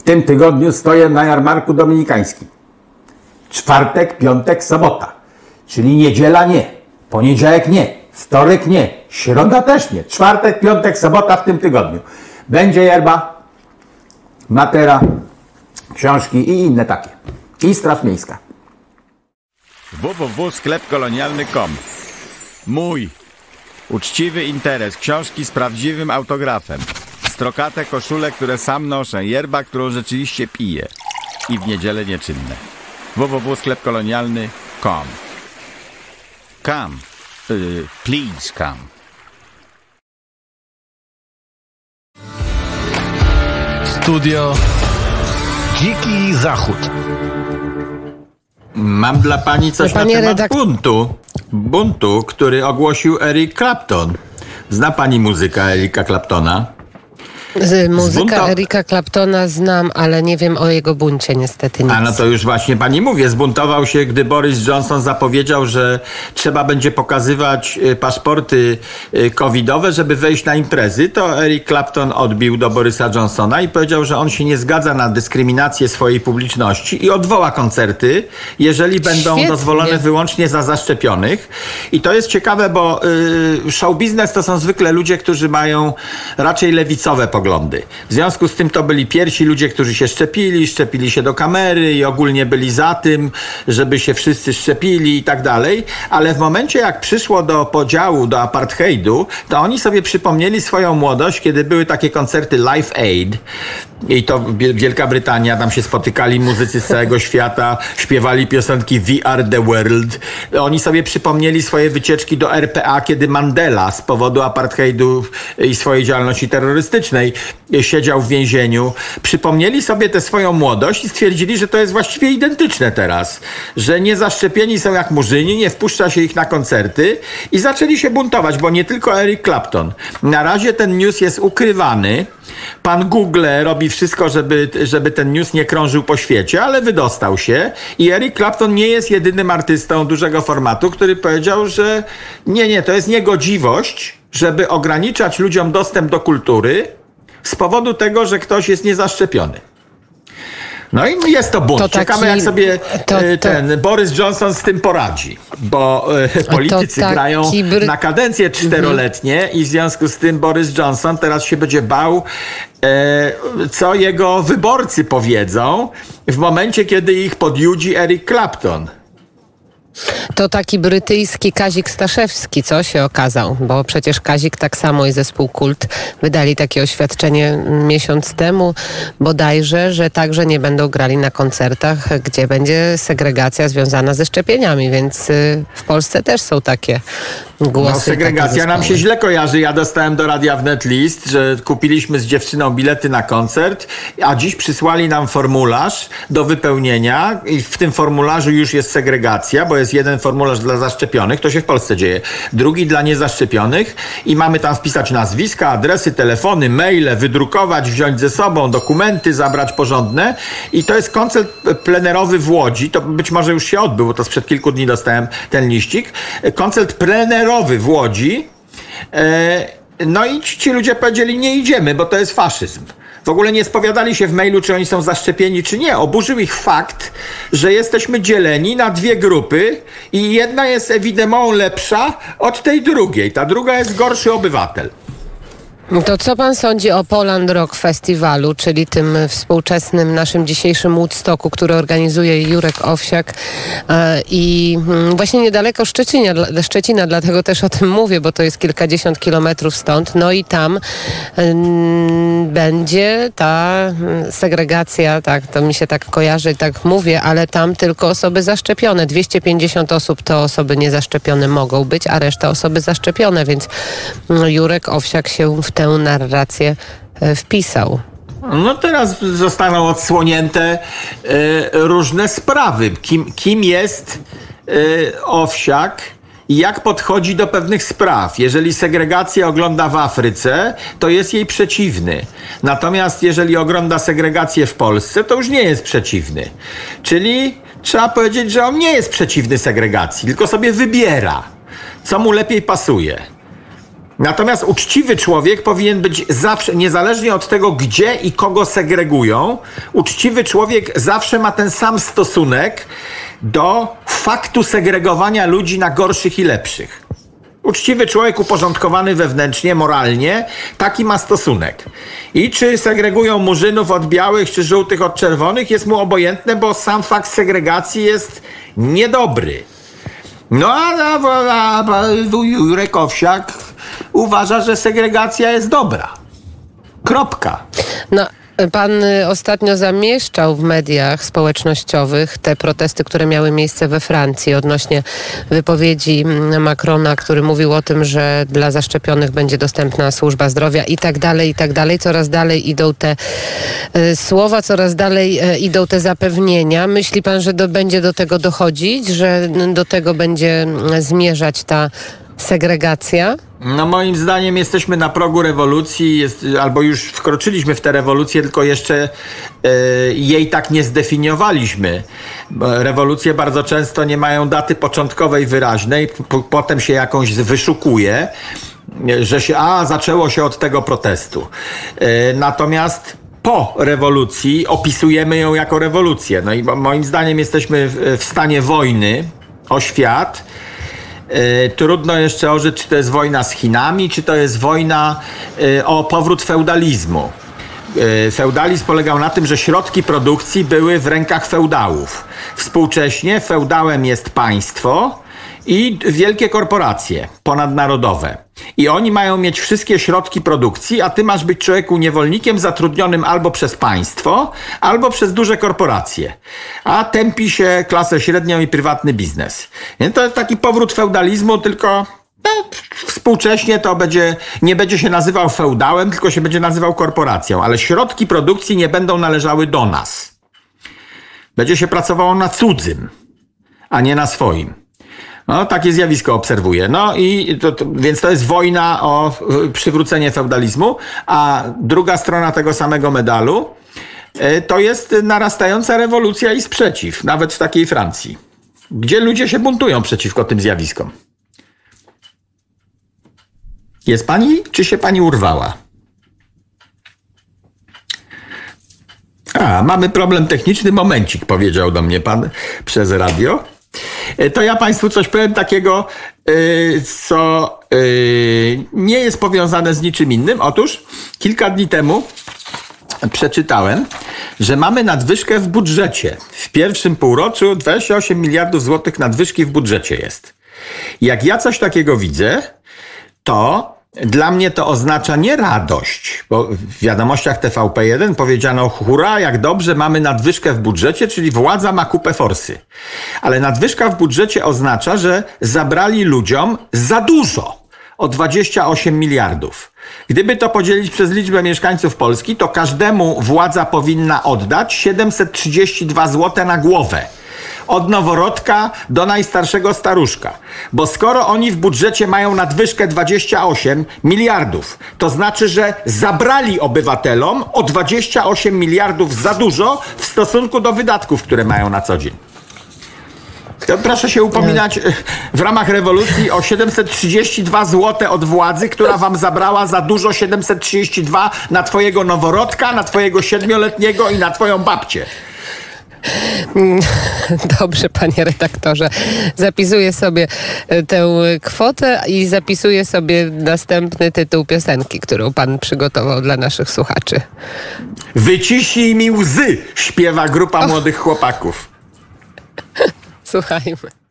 tym tygodniu stoję na jarmarku dominikańskim. Czwartek, piątek, sobota. Czyli niedziela nie, poniedziałek nie, wtorek nie, środa też nie. Czwartek, piątek, sobota w tym tygodniu. Będzie yerba, matera, książki i inne takie. I Straż Miejska. www.sklepkolonialny.com. Mój uczciwy interes. Książki z prawdziwym autografem. Strokate koszule, które sam noszę. Yerba, którą rzeczywiście piję. I w niedzielę nieczynne. www.sklepkolonialny.com. Come. Please come. Studio Dziki Zachód. Mam dla pani coś na temat buntu, który ogłosił Eric Clapton. Zna pani muzykę Erika Claptona? Muzyka Erika Claptona znam, ale nie wiem o jego buncie niestety nic. A no to już właśnie pani mówię, zbuntował się, gdy Boris Johnson zapowiedział, że trzeba będzie pokazywać paszporty covidowe, żeby wejść na imprezy. To Eric Clapton odbił do Borysa Johnsona i powiedział, że on się nie zgadza na dyskryminację swojej publiczności i odwoła koncerty, jeżeli będą dozwolone wyłącznie za zaszczepionych. I to jest ciekawe, bo show biznes to są zwykle ludzie, którzy mają raczej lewicowe poglądy. W związku z tym to byli pierwsi ludzie, którzy się szczepili się do kamery i ogólnie byli za tym, żeby się wszyscy szczepili i tak dalej, ale w momencie jak przyszło do podziału, do apartheidu, to oni sobie przypomnieli swoją młodość, kiedy były takie koncerty Live Aid i to Wielka Brytania, tam się spotykali muzycy z całego świata, śpiewali piosenki We Are The World. Oni sobie przypomnieli swoje wycieczki do RPA, kiedy Mandela z powodu apartheidu i swojej działalności terrorystycznej siedział w więzieniu. Przypomnieli sobie tę swoją młodość i stwierdzili, że to jest właściwie identyczne teraz. Że niezaszczepieni są jak murzyni, nie wpuszcza się ich na koncerty i zaczęli się buntować, bo nie tylko Eric Clapton. Na razie ten news jest ukrywany. Pan Google robi wszystko, żeby ten news nie krążył po świecie, ale wydostał się i Eric Clapton nie jest jedynym artystą dużego formatu, który powiedział, że nie, to jest niegodziwość, żeby ograniczać ludziom dostęp do kultury z powodu tego, że ktoś jest niezaszczepiony. No i jest to bunt. Ciekawe, jak sobie ten Boris Johnson z tym poradzi, bo politycy grają na kadencje 4-letnie i w związku z tym Boris Johnson teraz się będzie bał, co jego wyborcy powiedzą w momencie, kiedy ich podjudzi Eric Clapton. To taki brytyjski Kazik Staszewski, co się okazał, bo przecież Kazik tak samo i zespół Kult wydali takie oświadczenie miesiąc temu bodajże, że także nie będą grali na koncertach, gdzie będzie segregacja związana ze szczepieniami, więc w Polsce też są takie głosy. No, segregacja nam się źle kojarzy. Ja dostałem do Radia Wnet list, że kupiliśmy z dziewczyną bilety na koncert, a dziś przysłali nam formularz do wypełnienia i w tym formularzu już jest segregacja, bo jest jeden formularz dla zaszczepionych, to się w Polsce dzieje, drugi dla niezaszczepionych i mamy tam wpisać nazwiska, adresy, telefony, maile, wydrukować, wziąć ze sobą dokumenty, zabrać porządne i to jest koncert plenerowy w Łodzi, to być może już się odbył, bo to sprzed kilku dni dostałem ten liścik, koncert plenerowy w Łodzi, no i ci ludzie powiedzieli, nie idziemy, bo to jest faszyzm. W ogóle nie spowiadali się w mailu, czy oni są zaszczepieni, czy nie. Oburzył ich fakt, że jesteśmy dzieleni na dwie grupy i jedna jest ewidemment lepsza od tej drugiej. Ta druga jest gorszy obywatel. To co pan sądzi o Poland Rock Festiwalu, czyli tym współczesnym naszym dzisiejszym Woodstocku, który organizuje Jurek Owsiak i właśnie niedaleko Szczecina, dlatego też o tym mówię, bo to jest kilkadziesiąt kilometrów stąd. No i tam będzie ta segregacja, tak, to mi się tak kojarzy, tak mówię, ale tam tylko osoby zaszczepione. 250 osób to osoby niezaszczepione mogą być, a reszta osoby zaszczepione, więc Jurek Owsiak się w tę narrację wpisał. No teraz zostaną odsłonięte różne sprawy. Kim jest Owsiak i jak podchodzi do pewnych spraw. Jeżeli segregację ogląda w Afryce, to jest jej przeciwny. Natomiast jeżeli ogląda segregację w Polsce, to już nie jest przeciwny. Czyli trzeba powiedzieć, że on nie jest przeciwny segregacji, tylko sobie wybiera, co mu lepiej pasuje. Natomiast uczciwy człowiek powinien być zawsze, niezależnie od tego, gdzie i kogo segregują, uczciwy człowiek zawsze ma ten sam stosunek do faktu segregowania ludzi na gorszych i lepszych. Uczciwy człowiek uporządkowany wewnętrznie, moralnie, taki ma stosunek. I czy segregują murzynów od białych, czy żółtych od czerwonych, jest mu obojętne, bo sam fakt segregacji jest niedobry. No a Jurek Owsiak uważa, że segregacja jest dobra. Kropka. No, pan ostatnio zamieszczał w mediach społecznościowych te protesty, które miały miejsce we Francji odnośnie wypowiedzi Macrona, który mówił o tym, że dla zaszczepionych będzie dostępna służba zdrowia i tak dalej, i tak dalej. Coraz dalej idą te słowa, coraz dalej idą te zapewnienia. Myśli pan, że będzie do tego dochodzić, że do tego będzie zmierzać ta segregacja? No moim zdaniem jesteśmy na progu rewolucji, albo już wkroczyliśmy w tę rewolucję, tylko jeszcze jej tak nie zdefiniowaliśmy. Rewolucje bardzo często nie mają daty początkowej wyraźnej, potem się jakąś wyszukuje, że zaczęło się od tego protestu. Natomiast po rewolucji opisujemy ją jako rewolucję. No i moim zdaniem jesteśmy w stanie wojny o świat. Trudno jeszcze orzec, czy to jest wojna z Chinami, czy to jest wojna o powrót feudalizmu. Feudalizm polegał na tym, że środki produkcji były w rękach feudałów. Współcześnie feudałem jest państwo i wielkie korporacje ponadnarodowe. I oni mają mieć wszystkie środki produkcji, a ty masz być człowieku niewolnikiem zatrudnionym albo przez państwo, albo przez duże korporacje. A tępi się klasę średnią i prywatny biznes. To jest taki powrót feudalizmu, tylko współcześnie to nie będzie się nazywał feudałem, tylko się będzie nazywał korporacją. Ale środki produkcji nie będą należały do nas. Będzie się pracowało na cudzym, a nie na swoim. No, takie zjawisko obserwuję. No i więc to jest wojna o przywrócenie feudalizmu, a druga strona tego samego medalu to jest narastająca rewolucja i sprzeciw, nawet w takiej Francji, gdzie ludzie się buntują przeciwko tym zjawiskom. Jest pani, czy się pani urwała? Mamy problem techniczny, momencik, powiedział do mnie pan przez radio. To ja państwu coś powiem takiego, co nie jest powiązane z niczym innym. Otóż kilka dni temu przeczytałem, że mamy nadwyżkę w budżecie. W pierwszym półroczu 28 miliardów złotych nadwyżki w budżecie jest. Jak ja coś takiego widzę, to dla mnie to oznacza nie radość, bo w wiadomościach TVP1 powiedziano: hurra, jak dobrze, mamy nadwyżkę w budżecie, czyli władza ma kupę forsy. Ale nadwyżka w budżecie oznacza, że zabrali ludziom za dużo, o 28 miliardów. Gdyby to podzielić przez liczbę mieszkańców Polski, to każdemu władza powinna oddać 732 zł na głowę. Od noworodka do najstarszego staruszka. Bo skoro oni w budżecie mają nadwyżkę 28 miliardów, to znaczy, że zabrali obywatelom o 28 miliardów za dużo w stosunku do wydatków, które mają na co dzień. To proszę się upominać w ramach rewolucji o 732 zł od władzy, która wam zabrała za dużo 732 na twojego noworodka, na twojego 7-letniego i na twoją babcię. Dobrze, panie redaktorze. Zapisuję sobie tę kwotę i zapisuję sobie następny tytuł piosenki, którą pan przygotował dla naszych słuchaczy. Wyciśnij mi łzy, śpiewa grupa młodych chłopaków. Słuchajmy.